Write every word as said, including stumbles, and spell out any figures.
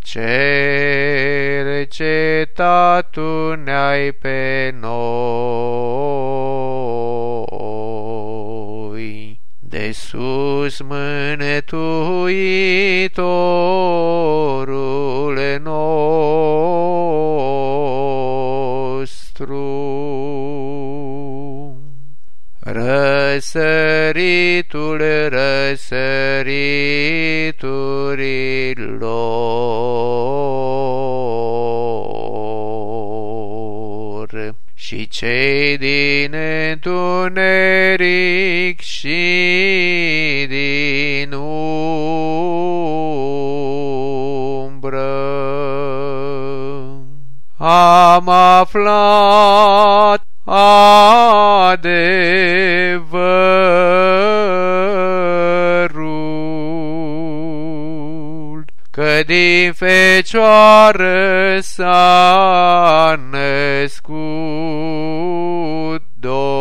cercetat tu ne-ai pe noi. De sus Mântuitorule nostru, răsăritul răsăriturilor, și cei din întuneric și din umbră, am aflat adevărul, că din Fecioară s-a născut Domnul.